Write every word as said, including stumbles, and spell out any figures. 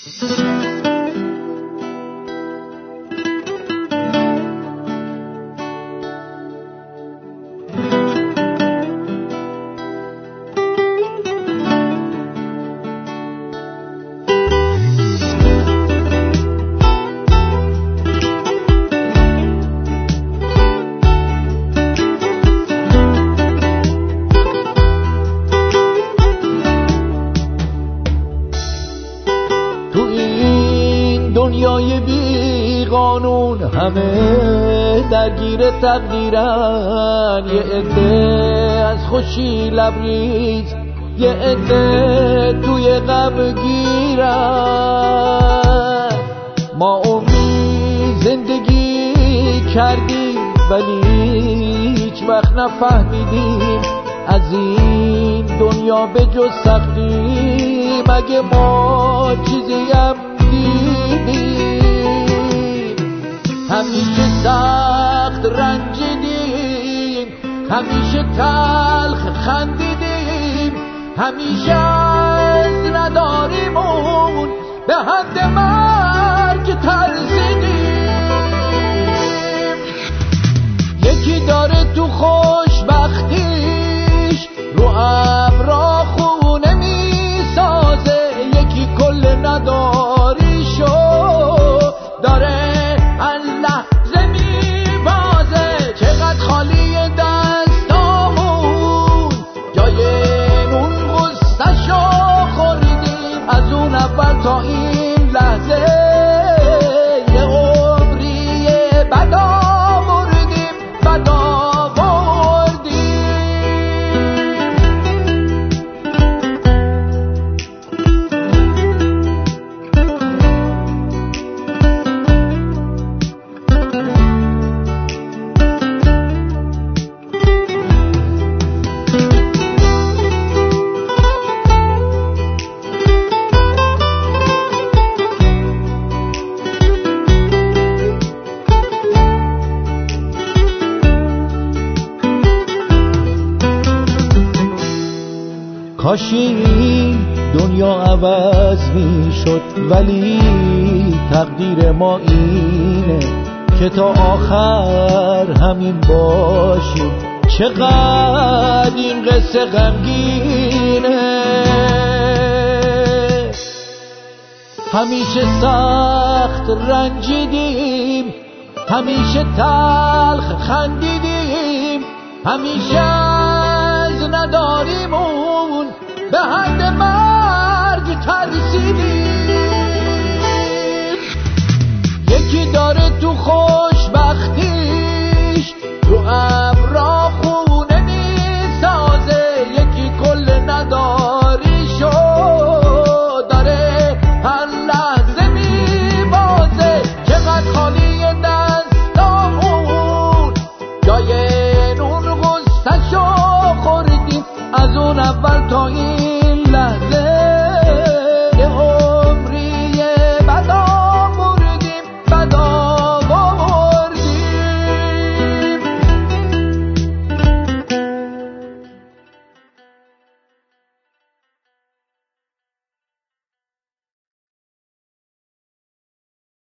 دنیای بی قانون همه درگیر تقدیرن، یه عده از خوشی لبریز، یه عده توی غم گیرن. ما امید زندگی کردیم ولی هیچ وقت نفهمیدیم از این دنیا به جز سختی مگه ما چیزی هم دیدیم. همیشه سخت رنجیدیم، همیشه تلخ خندیدیم، همیشه از نداریمون به حد مرگ ترسیدیم. یکی داره تو خوشبختیش رو ابرا خونه میسازه، یکی کل نداریشو داره هر لحظه میبازه. چقدر خالی دستامون جای اون غصه‌شو خوردیم، از اون اول تا این لحظه یه عمری بد آوردیم، بد آوردیم. کاش این دنیا عوض می شد، ولی تقدیر ما اینه که تا آخر همین باشیم. چقدر این قصه غمگینه، همیشه سخت رنجیدیم، همیشه تلخ خندیدیم، همیشه از نداریمون به حد مرگ ترسیدیم. یکی داره تو خوشبختیش رو ابرا خونه میسازه، یکی کل نداریشو داره هر لحظه میبازه. چقدر خالی دستامون جای نون غصه‌شو خوردیم، از اون اول تا این